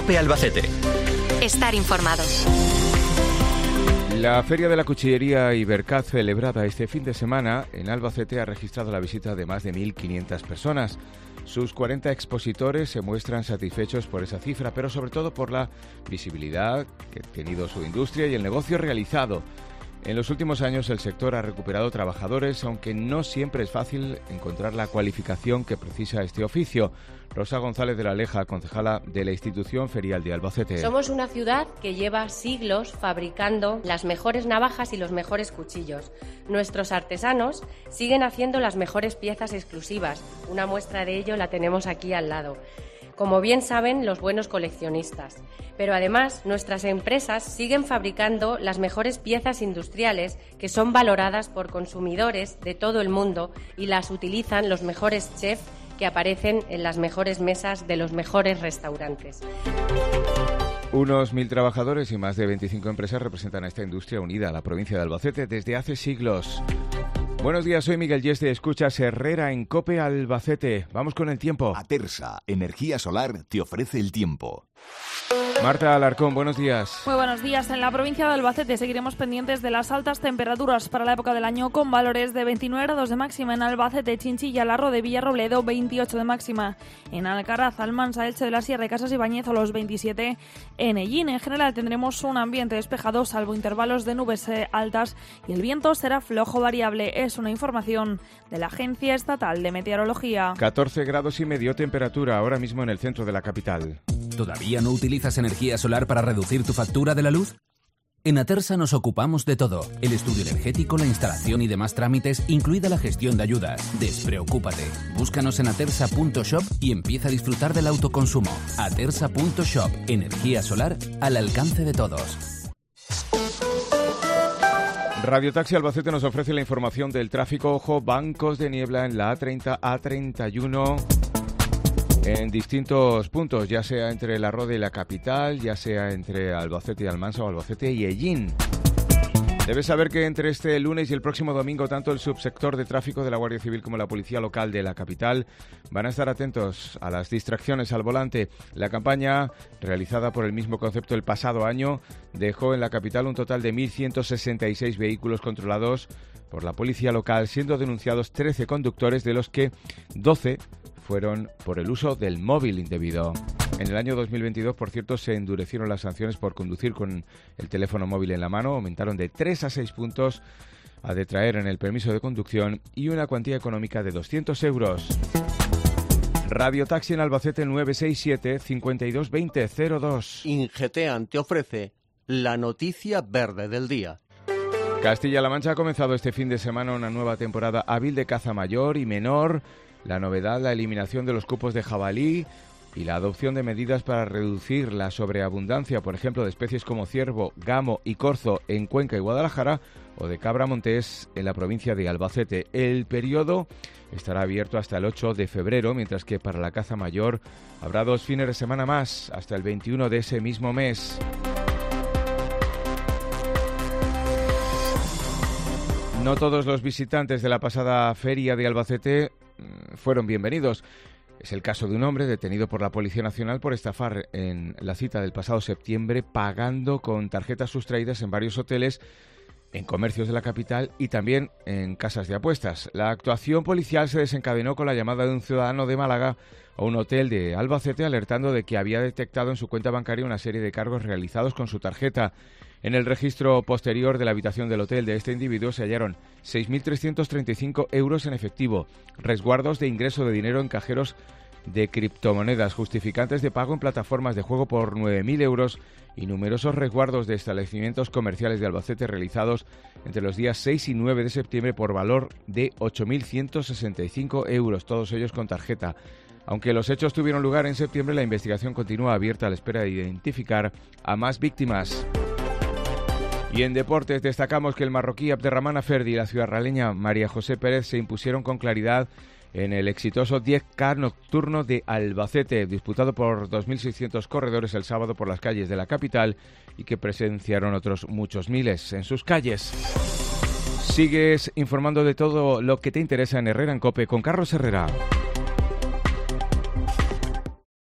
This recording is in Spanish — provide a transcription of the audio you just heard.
COPE Albacete. Estar informados. La Feria de la Cuchillería Ibercat, celebrada este fin de semana en Albacete, ha registrado la visita de más de 1.500 personas. Sus 40 expositores se muestran satisfechos por esa cifra, pero sobre todo por la visibilidad que ha tenido su industria y el negocio realizado. En los últimos años el sector ha recuperado trabajadores, aunque no siempre es fácil encontrar la cualificación que precisa este oficio. Rosa González de la Leja, concejala de la institución ferial de Albacete. Somos una ciudad que lleva siglos fabricando las mejores navajas y los mejores cuchillos. Nuestros artesanos siguen haciendo las mejores piezas exclusivas. Una muestra de ello la tenemos aquí al lado. Como bien saben los buenos coleccionistas. Pero además, nuestras empresas siguen fabricando las mejores piezas industriales que son valoradas por consumidores de todo el mundo y las utilizan los mejores chefs que aparecen en las mejores mesas de los mejores restaurantes. Unos 1.000 trabajadores y más de 25 empresas representan a esta industria unida a la provincia de Albacete desde hace siglos. Buenos días, soy Miguel Yeste, escuchas Herrera en COPE Albacete. Vamos con el tiempo. Atersa Energía Solar te ofrece el tiempo. Marta Alarcón, buenos días. Muy buenos días. En la provincia de Albacete seguiremos pendientes de las altas temperaturas para la época del año, con valores de 29 grados de máxima en Albacete, Chinchilla, Larro de Villarrobledo, 28 de máxima. En Alcaraz, Almansa, Elche de la Sierra y Casas Ibáñez, los 27. En Ellín, en general, tendremos un ambiente despejado, salvo intervalos de nubes altas, y el viento será flojo variable. Es una información de la Agencia Estatal de Meteorología. 14 grados y medio temperatura ahora mismo en el centro de la capital. ¿Todavía no utilizas energía solar para reducir tu factura de la luz? En Atersa nos ocupamos de todo. El estudio energético, la instalación y demás trámites, incluida la gestión de ayudas. Despreocúpate. Búscanos en atersa.shop y empieza a disfrutar del autoconsumo. Atersa.shop. Energía solar al alcance de todos. Radio Taxi Albacete nos ofrece la información del tráfico. Ojo, bancos de niebla en la A30, A31... en distintos puntos, ya sea entre la Rode y la capital, ya sea entre Albacete y Almansa o Albacete y Ellín. Debes saber que entre este lunes y el próximo domingo, tanto el subsector de tráfico de la Guardia Civil como la Policía Local de la capital van a estar atentos a las distracciones al volante. La campaña, realizada por el mismo concepto el pasado año, dejó en la capital un total de 1.166 vehículos controlados por la Policía Local, siendo denunciados 13 conductores, de los que 12 fueron por el uso del móvil indebido. En el año 2022, por cierto, se endurecieron las sanciones por conducir con el teléfono móvil en la mano, aumentaron de 3 a 6 puntos a detraer en el permiso de conducción y una cuantía económica de 200 euros. Radio Taxi en Albacete 967 52 20 02. Ingeteam te ofrece la noticia verde del día. Castilla-La Mancha ha comenzado este fin de semana una nueva temporada hábil de caza mayor y menor. La novedad, la eliminación de los cupos de jabalí y la adopción de medidas para reducir la sobreabundancia, por ejemplo, de especies como ciervo, gamo y corzo en Cuenca y Guadalajara, o de cabra montés en la provincia de Albacete. El periodo estará abierto hasta el 8 de febrero, mientras que para la caza mayor habrá 2 fines de semana más, hasta el 21 de ese mismo mes. No todos los visitantes de la pasada feria de Albacete fueron bienvenidos. Es el caso de un hombre detenido por la Policía Nacional por estafar en la cita del pasado septiembre, pagando con tarjetas sustraídas en varios hoteles, en comercios de la capital y también en casas de apuestas. La actuación policial se desencadenó con la llamada de un ciudadano de Málaga a un hotel de Albacete, alertando de que había detectado en su cuenta bancaria una serie de cargos realizados con su tarjeta. En el registro posterior de la habitación del hotel de este individuo se hallaron 6.335 euros en efectivo, resguardos de ingreso de dinero en cajeros de criptomonedas, justificantes de pago en plataformas de juego por 9.000 euros y numerosos resguardos de establecimientos comerciales de Albacete realizados entre los días 6 y 9 de septiembre por valor de 8.165 euros, todos ellos con tarjeta. Aunque los hechos tuvieron lugar en septiembre, la investigación continúa abierta a la espera de identificar a más víctimas. Y en deportes destacamos que el marroquí Abderrahmane Aferdi y la ciudadraleña María José Pérez se impusieron con claridad en el exitoso 10K nocturno de Albacete, disputado por 2.600 corredores el sábado por las calles de la capital y que presenciaron otros muchos miles en sus calles. Sigues informando de todo lo que te interesa en Herrera en COPE con Carlos Herrera.